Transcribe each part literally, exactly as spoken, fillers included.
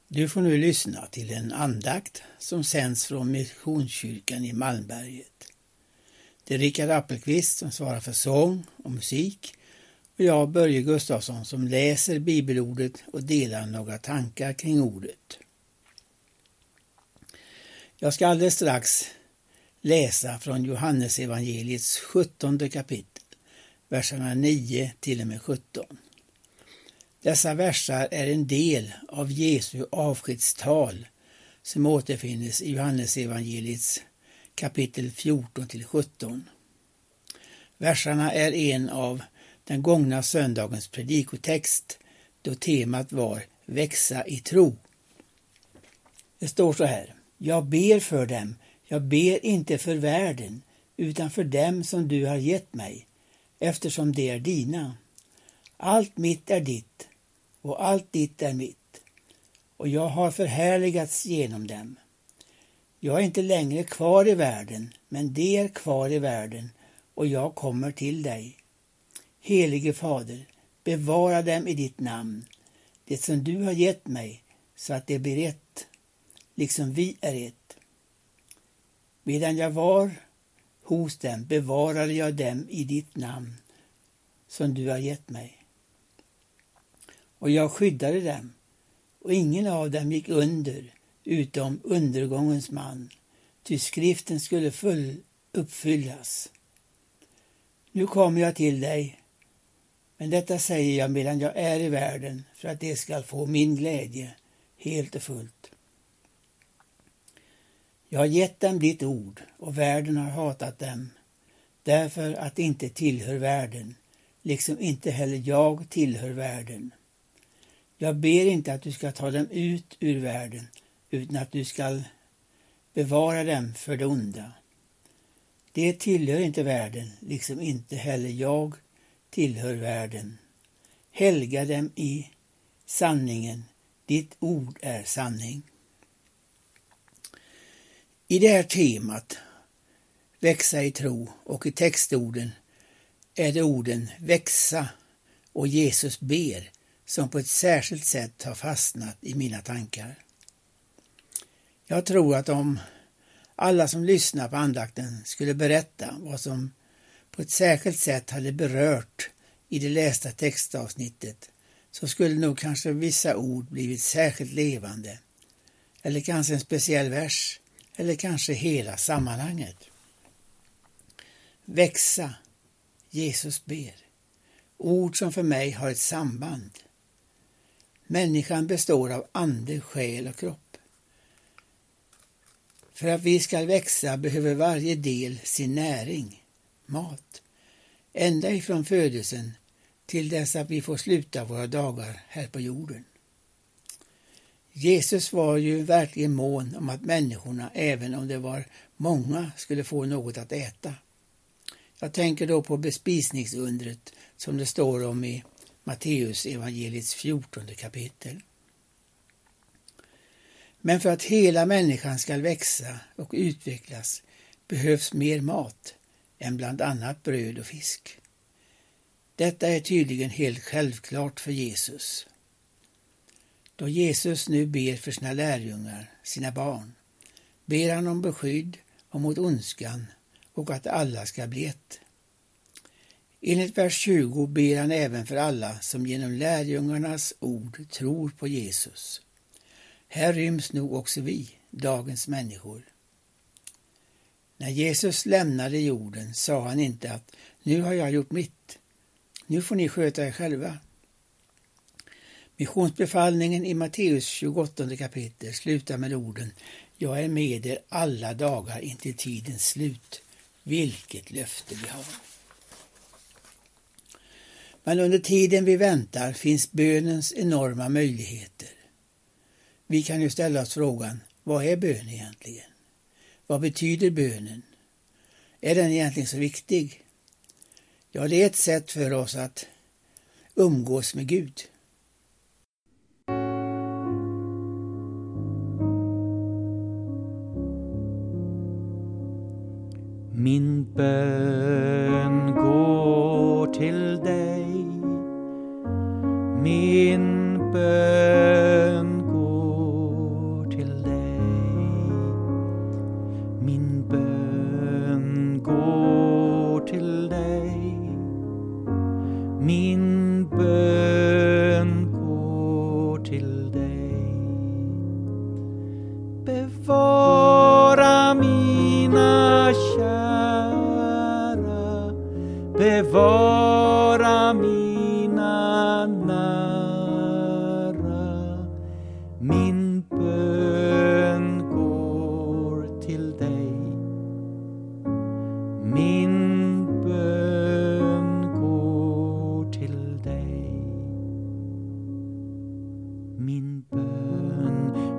Du får nu lyssna till en andakt som sänds från Missionskyrkan i Malmberget. Det är Rickard Appelqvist som svarar för sång och musik och jag, Börje Gustafsson, som läser bibelordet och delar några tankar kring ordet. Jag ska alldeles strax läsa från Johannes evangeliets sjuttonde kapitel, verserna nio till och med sjutton. Dessa versar är en del av Jesu avskedstal som återfinns i Johannes evangeliets kapitel fjorton till sjutton. Versarna är en av den gångna söndagens predikotext då temat var växa i tro. Det står så här: Jag ber för dem, jag ber inte för världen, utan för dem som du har gett mig, eftersom det är dina. Allt mitt är ditt, och allt ditt är mitt, och jag har förhärligats genom dem. Jag är inte längre kvar i världen, men det är kvar i världen, och jag kommer till dig. Helige Fader, bevara dem i ditt namn, det som du har gett mig, så att det blir ett, liksom vi är ett. Medan jag var hos dem bevarade jag dem i ditt namn, som du har gett mig. Och jag skyddade dem, och ingen av dem gick under, utom undergångens man, ty skriften skulle full uppfyllas. Nu kommer jag till dig, men detta säger jag medan jag är i världen, för att det ska få min glädje helt och fullt. Jag har gett dem ditt ord, och världen har hatat dem, därför att de inte tillhör världen, liksom inte heller jag tillhör världen. Jag ber inte att du ska ta dem ut ur världen, utan att du ska bevara dem för det onda. Det tillhör inte världen, liksom inte heller jag tillhör världen. Helga dem i sanningen, ditt ord är sanning. I det här temat, växa i tro, och i textorden är det orden växa och Jesus ber som på ett särskilt sätt har fastnat i mina tankar. Jag tror att om alla som lyssnar på andakten skulle berätta vad som på ett särskilt sätt hade berört i det lästa textavsnittet, så skulle nog kanske vissa ord blivit särskilt levande, eller kanske en speciell vers, eller kanske hela sammanhanget. Växa, Jesus ber. Ord som för mig har ett samband. Människan består av ande, själ och kropp. För att vi ska växa behöver varje del sin näring, mat, ända ifrån födelsen till dess att vi får sluta våra dagar här på jorden. Jesus var ju verkligen mån om att människorna, även om det var många, skulle få något att äta. Jag tänker då på bespisningsundret som det står om i Matteus evangeliets fjortonde kapitel. Men för att hela människan ska växa och utvecklas behövs mer mat än bland annat bröd och fisk. Detta är tydligen helt självklart för Jesus. Då Jesus nu ber för sina lärjungar, sina barn, ber han om beskydd och mot ondskan och att alla ska bli ett. Enligt vers tjugo ber han även för alla som genom lärjungarnas ord tror på Jesus. Här ryms nog också vi, dagens människor. När Jesus lämnade jorden sa han inte att nu har jag gjort mitt, nu får ni sköta er själva. Missionsbefallningen i Matteus tjugoåttonde kapitel slutar med orden: jag är med er alla dagar intill tidens slut. Vilket löfte vi har. Men under tiden vi väntar finns bönens enorma möjligheter. Vi kan ju ställa oss frågan, vad är bön egentligen? Vad betyder bönen? Är den egentligen så viktig? Ja, det är ett sätt för oss att umgås med Gud. Min bön går till dig, min bön går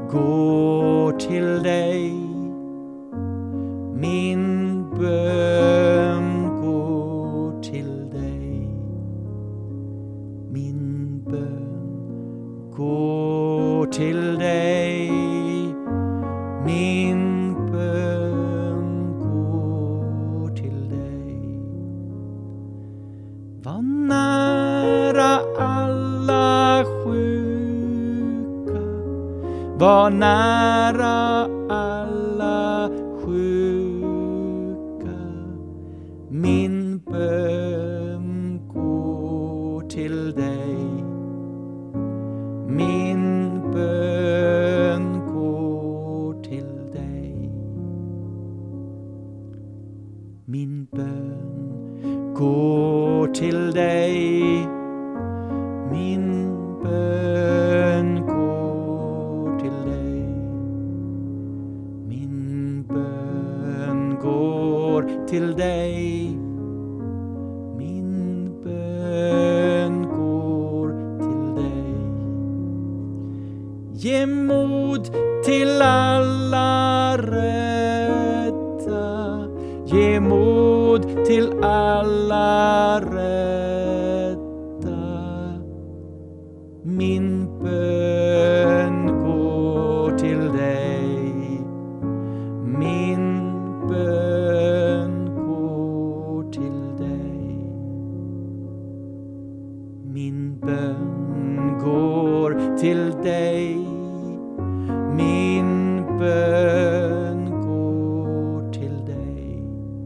går till dig. Min bön går till dig. Min bön går till dig. Min bön går till dig. Var nära alla sjuka, var nära alla sjuka. Min bön går till dig. Min bön går till dig. Min bön går till dig. Min bön går till dig. Min bön går till dig. Min bön går till dig. Ge mod till alla rädda. Ge mod till alla rädda. Min bön går till dig. Min bön går till dig. Min bön går till dig. Min bön går till dig.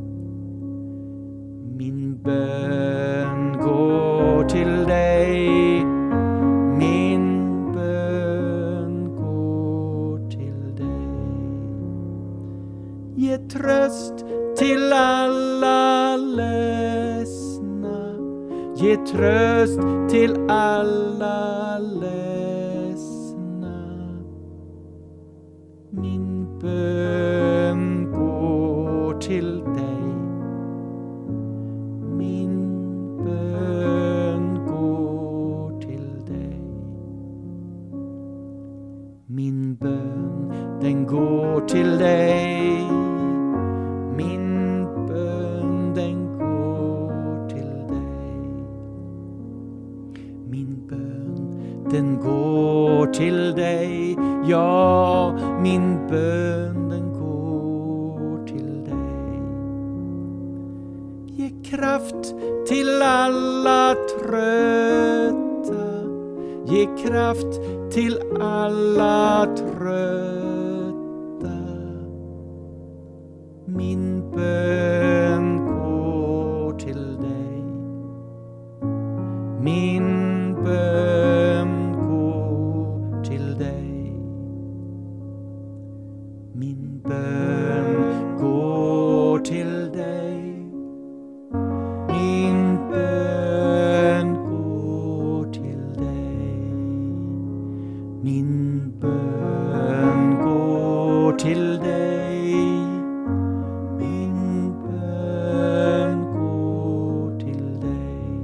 Min bön går till dig. Min bön går till dig. Ge tröst till alla ledsna. Ge tröst till alla ledsna. Min bön går till dig. Min bön går till dig. Min bön, den går till dig. Min bön, den går till dig. Min bön, den går till dig. Ja, min bön, den går till dig. Ge kraft till alla trötta. Ge kraft till alla trötta. Min bön går till dig. Min bön går till dig. Min bön går till dig. Min bön går till dig. Min bön går till dig. Min bön går till dig.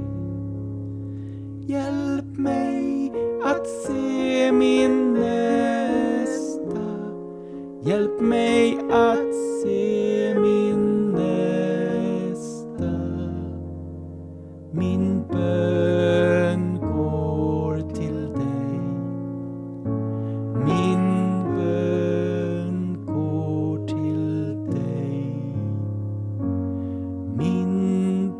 Hjälp mig att se min nästa. Hjälp mig att se min nästa. Min bön går till dig. Min bön går till dig. Min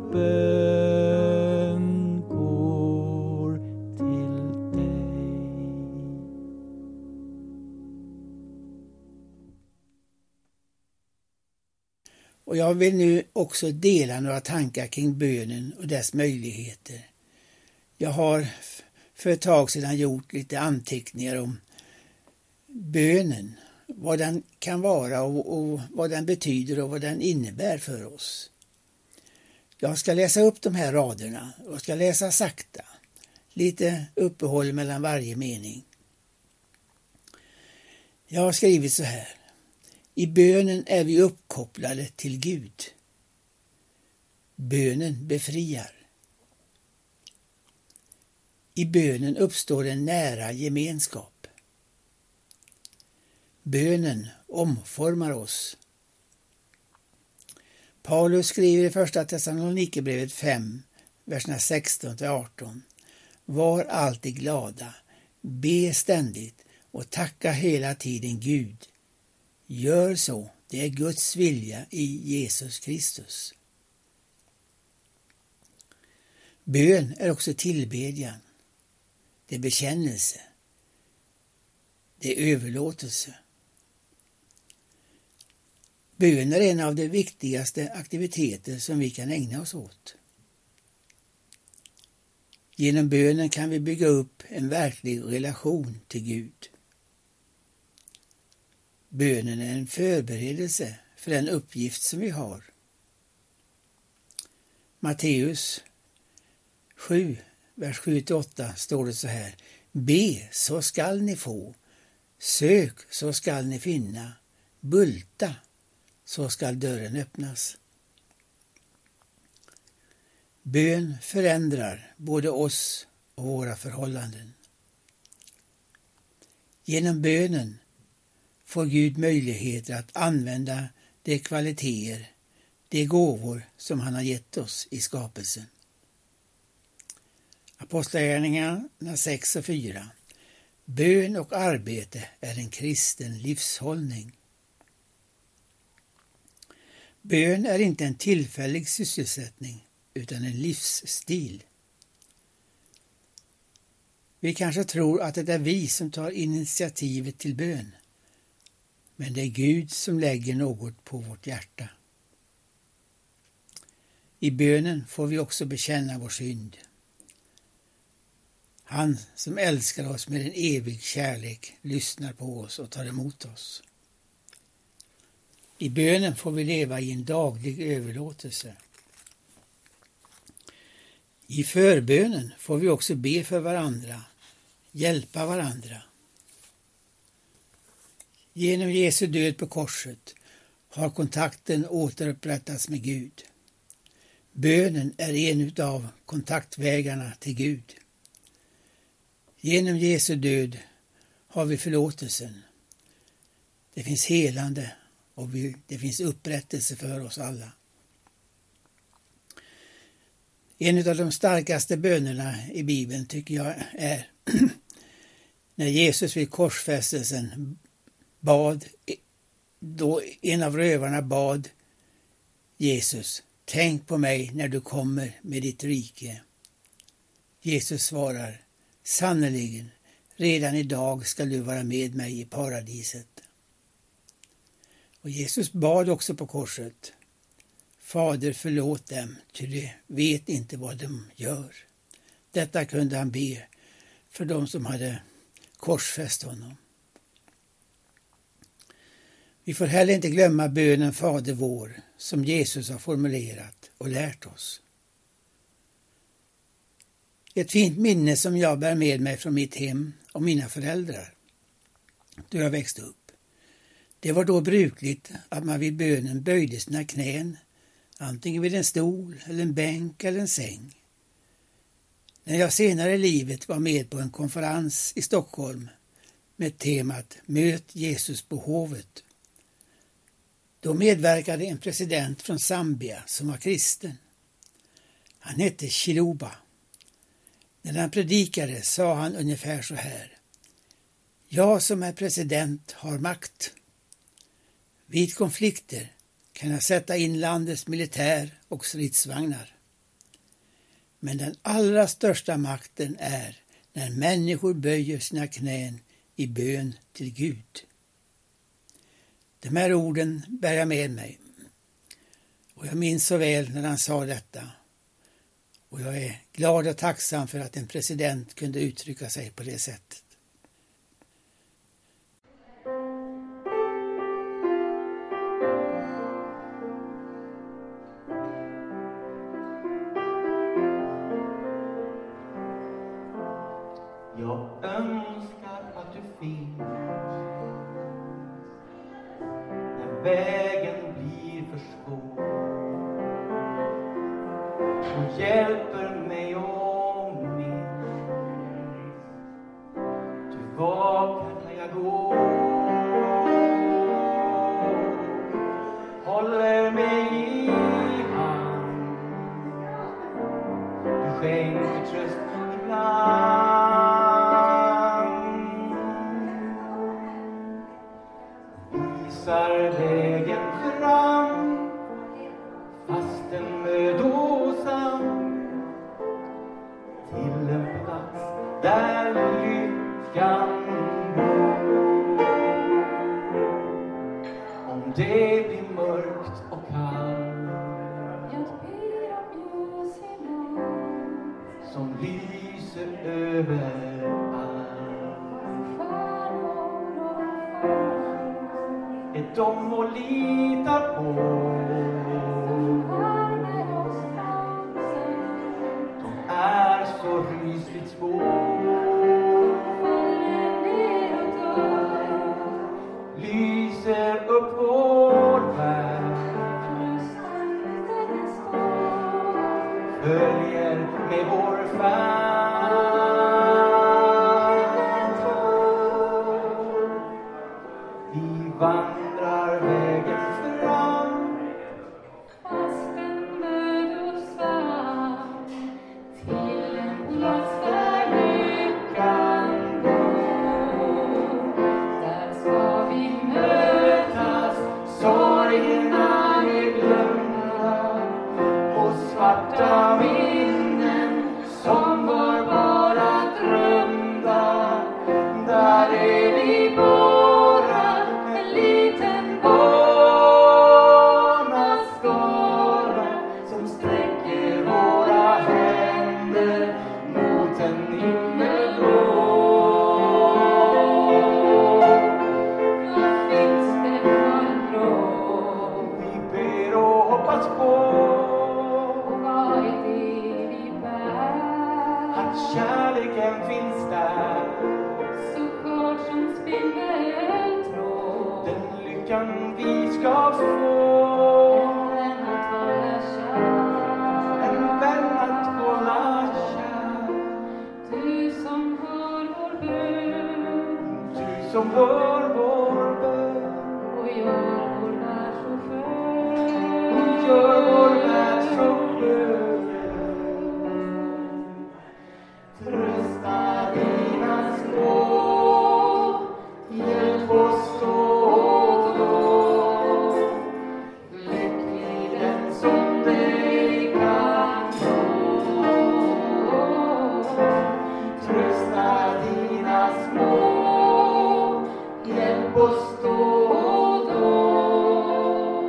bön går till dig. Och jag vill nu också dela några tankar kring bönen och dess möjligheter. Jag har för ett tag sedan gjort lite anteckningar om bönen, vad den kan vara och, och vad den betyder och vad den innebär för oss. Jag ska läsa upp de här raderna och ska läsa sakta, lite uppehåll mellan varje mening. Jag har skrivit så här: i bönen är vi uppkopplade till Gud. Bönen befriar. I bönen uppstår en nära gemenskap. Bönen omformar oss. Paulus skriver i första Thessalonikerbrevet fem, verserna sexton till arton. Var alltid glada, be ständigt och tacka hela tiden Gud. Gör så, det är Guds vilja i Jesus Kristus. Bön är också tillbedjan. Det är bekännelse. Det är överlåtelse. Bön är en av de viktigaste aktiviteter som vi kan ägna oss åt. Genom bönen kan vi bygga upp en verklig relation till Gud. Bönen är en förberedelse för den uppgift som vi har. Matteus sju, vers sju till åtta står det så här. Be så skall ni få, sök så skall ni finna, bulta så skall dörren öppnas. Bön förändrar både oss och våra förhållanden. Genom bönen får Gud möjligheter att använda de kvaliteter, de gåvor som han har gett oss i skapelsen. Apostlagärningarna sex och fyra. Bön och arbete är en kristen livshållning. Bön är inte en tillfällig sysselsättning utan en livsstil. Vi kanske tror att det är vi som tar initiativet till bön, men det är Gud som lägger något på vårt hjärta. I bönen får vi också bekänna vår synd. Han som älskar oss med en evig kärlek lyssnar på oss och tar emot oss. I bönen får vi leva i en daglig överlåtelse. I förbönen får vi också be för varandra, hjälpa varandra. Genom Jesu död på korset har kontakten återupprättats med Gud. Bönen är en av kontaktvägarna till Gud. Genom Jesu död har vi förlåtelsen. Det finns helande och vi, det finns upprättelse för oss alla. En av de starkaste bönerna i Bibeln tycker jag är när Jesus vid korsfästelsen bad, då en av rövarna bad Jesus, tänk på mig när du kommer med ditt rike. Jesus svarar, sannoliken, redan idag ska du vara med mig i paradiset. Och Jesus bad också på korset, Fader förlåt dem, ty de vet inte vad de gör. Detta kunde han be för de som hade korsfäst honom. Vi får heller inte glömma bönen Fader vår som Jesus har formulerat och lärt oss. Ett fint minne som jag bär med mig från mitt hem och mina föräldrar då jag växte upp. Det var då brukligt att man vid bönen böjde sina knän, antingen vid en stol eller en bänk eller en säng. När jag senare i livet var med på en konferens i Stockholm med temat Möt Jesus på hovet, då medverkade en president från Zambia som var kristen. Han hette Chiluba. När han predikade sa han ungefär så här. Jag som är president har makt. Vid konflikter kan jag sätta in landets militär och stridsvagnar. Men den allra största makten är när människor böjer sina knän i bön till Gud. De här orden bär jag med mig. Och jag minns så väl när han sa detta. Och jag är glad och tacksam för att en president kunde uttrycka sig på det sättet. Jag önskar att du finns när vägen blir för svår och hjälper mig om minst. Du vaknar när jag går ljusar vägen fram, fastän mödosam, till en plats där lyckan bor. Om det blir mörkt och kallt, jag ber om ljus i natt, som lyser överallt, stjärnor och stjärnor, är de och litar på. värmer oss dansen, De är så rysligt små, faller ner och dör, lyser upp vår värld, rösten den står, följer med vår färd. Vi vandrar vägen fram, fastän mödosam, till en plats där lyckan bor. Där ska vi mötas, sorgerna är glömda och svarta minnen som var bara drömda. Där är vi bara en liten barnaskara som sträcker våra händer mot en himmel blå. vad finns det för en blå? Vi ber och hoppas på Och vad är det vi bär? att kärleken finns där. Så skört som spindeltråd, Den lyckan vi ska få, en vän att hålla kär. en vän att hålla kär. Du som hör vår bön Du som hör vår bön och gör vår värld så skön. och gör vår värld så skön. Trösta dina små, hjälp oss då och då. Lycklig den som dig kan nå. Trösta dina små, hjälp oss då och då.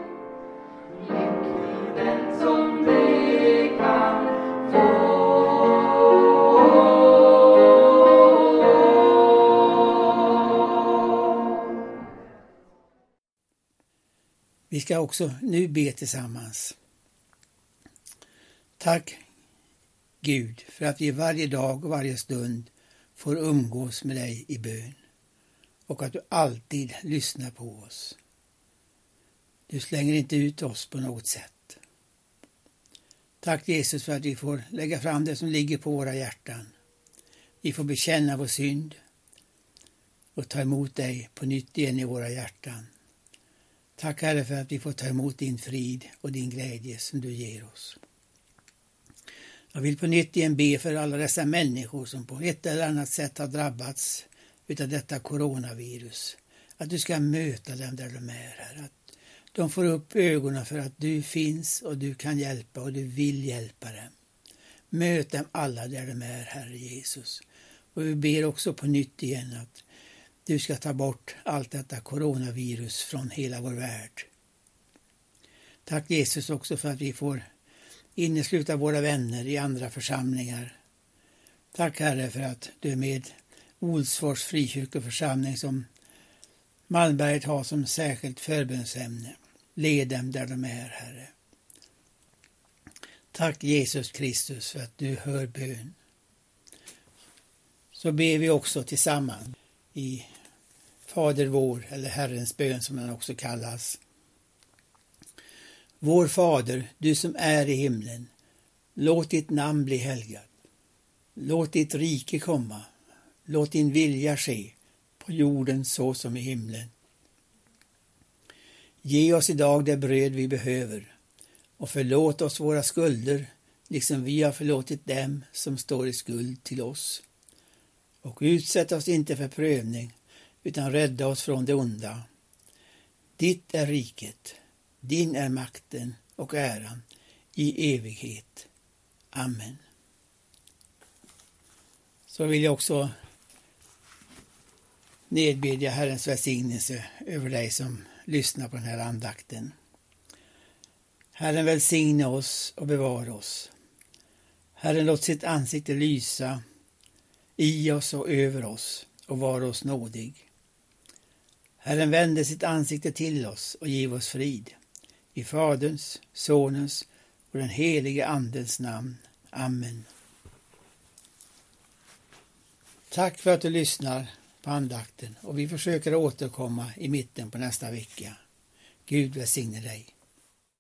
Lycklig den som dig kan få. Vi ska också nu be tillsammans. Tack Gud för att vi varje dag och varje stund får umgås med dig i bön och att du alltid lyssnar på oss. Du slänger inte ut oss på något sätt. Tack Jesus för att vi får lägga fram det som ligger på våra hjärtan. Vi får bekänna vår synd och ta emot dig på nytt igen i våra hjärtan. Tack Herre för att vi får ta emot din frid och din glädje som du ger oss. Jag vill på nytt igen be för alla dessa människor som på ett eller annat sätt har drabbats utav detta coronavirus. Att du ska möta dem där de är, Herre. Att de får upp ögonen för att du finns och du kan hjälpa och du vill hjälpa dem. Möt dem alla där de är, Herre Jesus. Och vi ber också på nytt igen att du ska ta bort allt detta coronavirus från hela vår värld. Tack Jesus också för att vi får innesluta våra vänner i andra församlingar. Tack Herre för att du är med Olsfors frikyrkoförsamling som Malmberget har som särskilt förbönsämne. Led dem där de är, Herre. Tack Jesus Kristus för att du hör bön. Så ber vi också tillsammans i Fader vår, eller Herrens bön som den också kallas. Vår Fader, du som är i himlen, låt ditt namn bli helgat. Låt ditt rike komma. Låt din vilja ske på jorden så som i himlen. Ge oss idag det bröd vi behöver och förlåt oss våra skulder liksom vi har förlåtit dem som står i skuld till oss. Och utsätt oss inte för prövning utan rädda oss från det onda. Ditt är riket, din är makten och äran i evighet. Amen. Så vill jag också nedbedja Herrens välsignelse över dig som lyssnar på den här andakten. Herren välsigne oss och bevara oss. Herren låt sitt ansikte lysa i oss och över oss och vara oss nådig. Herren vände sitt ansikte till oss och giv oss frid. I Faderns, Sonens och den helige Andens namn. Amen. Tack för att du lyssnar på andakten och vi försöker återkomma i mitten på nästa vecka. Gud välsigne dig.